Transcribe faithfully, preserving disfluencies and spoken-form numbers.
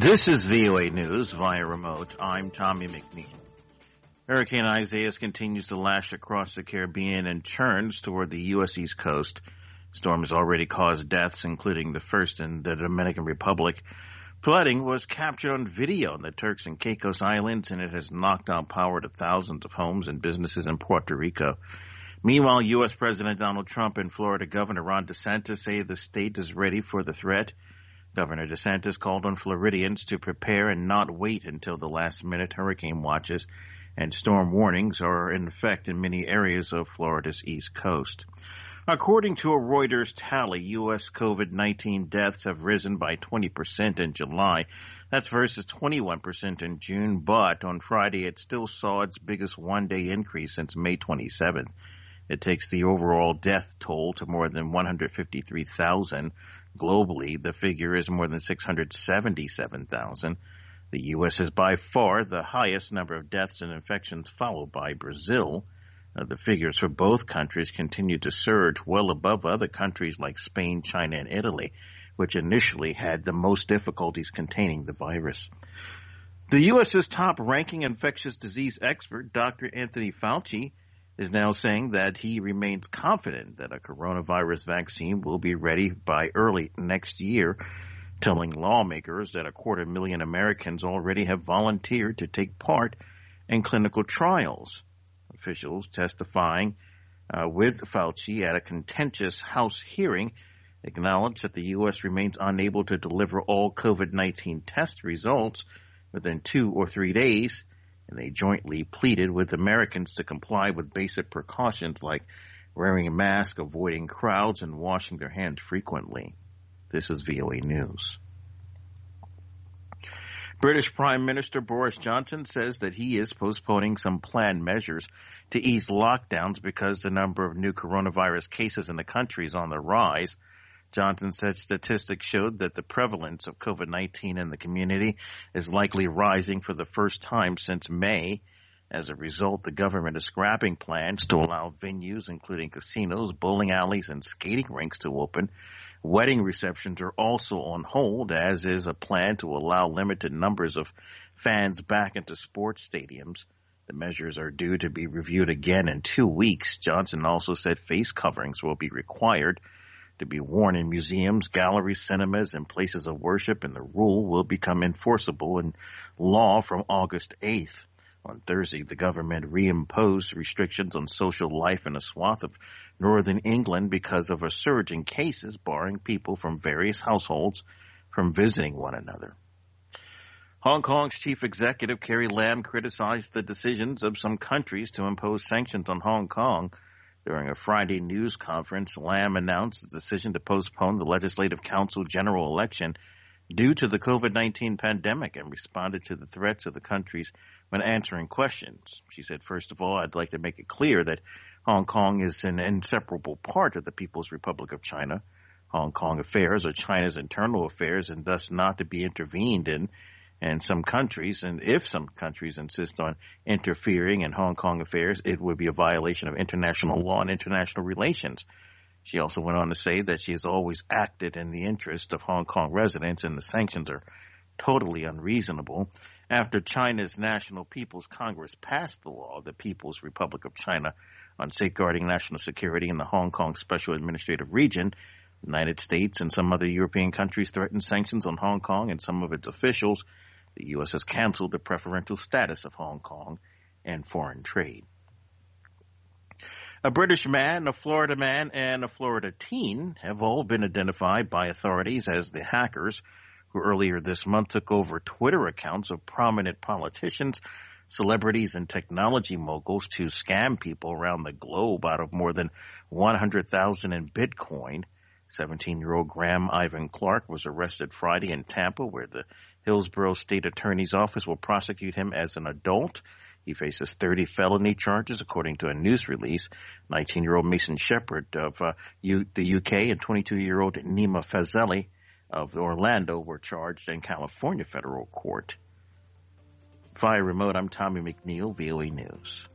This is V O A News via remote. I'm Tommy McNeil. Hurricane Isaias continues to lash across the Caribbean and churns toward the U S East Coast. Storm has already caused deaths, including the first in the Dominican Republic. Flooding was captured on video in the Turks and Caicos Islands, and it has knocked out power to thousands of homes and businesses in Puerto Rico. Meanwhile, U S President Donald Trump and Florida Governor Ron DeSantis say the state is ready for the threat. Governor DeSantis called on Floridians to prepare and not wait until the last minute. Hurricane watches and storm warnings are in effect in many areas of Florida's East Coast. According to a Reuters tally, U S COVID nineteen deaths have risen by twenty percent in July. That's versus twenty-one percent in June, but on Friday it still saw its biggest one-day increase since May twenty-seventh. It takes the overall death toll to more than one hundred fifty-three thousand. Globally, the figure is more than six hundred seventy-seven thousand. The U S is by far the highest number of deaths and infections, followed by Brazil. Uh, the figures for both countries continue to surge well above other countries like Spain, China, and Italy, which initially had the most difficulties containing the virus. The U S's top-ranking infectious disease expert, Doctor Anthony Fauci, is now saying that he remains confident that a coronavirus vaccine will be ready by early next year, telling lawmakers that a quarter million Americans already have volunteered to take part in clinical trials. Officials testifying uh, with Fauci at a contentious House hearing acknowledged that the U S remains unable to deliver all COVID nineteen test results within two or three days, and they jointly pleaded with Americans to comply with basic precautions like wearing a mask, avoiding crowds, and washing their hands frequently. This is V O A News. British Prime Minister Boris Johnson says that he is postponing some planned measures to ease lockdowns because the number of new coronavirus cases in the country is on the rise. Johnson said statistics showed that the prevalence of COVID nineteen in the community is likely rising for the first time since May. As a result, the government is scrapping plans to allow venues, including casinos, bowling alleys, and skating rinks to open. Wedding receptions are also on hold, as is a plan to allow limited numbers of fans back into sports stadiums. The measures are due to be reviewed again in two weeks. Johnson also said face coverings will be required to be worn in museums, galleries, cinemas, and places of worship, and the rule will become enforceable in law from August eighth. On Thursday, the government reimposed restrictions on social life in a swath of northern England because of a surge in cases, barring people from various households from visiting one another. Hong Kong's chief executive, Carrie Lam, criticized the decisions of some countries to impose sanctions on Hong Kong. During a Friday news conference, Lam announced the decision to postpone the Legislative Council general election due to the COVID nineteen pandemic and responded to the threats of the countries when answering questions. She said, first of all, I'd like to make it clear that Hong Kong is an inseparable part of the People's Republic of China. Hong Kong affairs are China's internal affairs and thus not to be intervened in. And some countries, and if some countries insist on interfering in Hong Kong affairs, it would be a violation of international law and international relations. She also went on to say that she has always acted in the interest of Hong Kong residents, and the sanctions are totally unreasonable. After China's National People's Congress passed the law, the People's Republic of China, on safeguarding national security in the Hong Kong Special Administrative Region, the United States and some other European countries threatened sanctions on Hong Kong and some of its officials. The U S has canceled the preferential status of Hong Kong and foreign trade. A British man, a Florida man, and a Florida teen have all been identified by authorities as the hackers who earlier this month took over Twitter accounts of prominent politicians, celebrities, and technology moguls to scam people around the globe out of more than one hundred thousand dollars in Bitcoin. seventeen-year-old Graham Ivan Clark was arrested Friday in Tampa, where the Hillsborough State Attorney's Office will prosecute him as an adult. He faces thirty felony charges, according to a news release. nineteen-year-old Mason Shepard of uh, U- the U K and twenty-two-year-old Nima Fazeli of Orlando were charged in California federal court. Via remote, I'm Tommy McNeil, V O A News.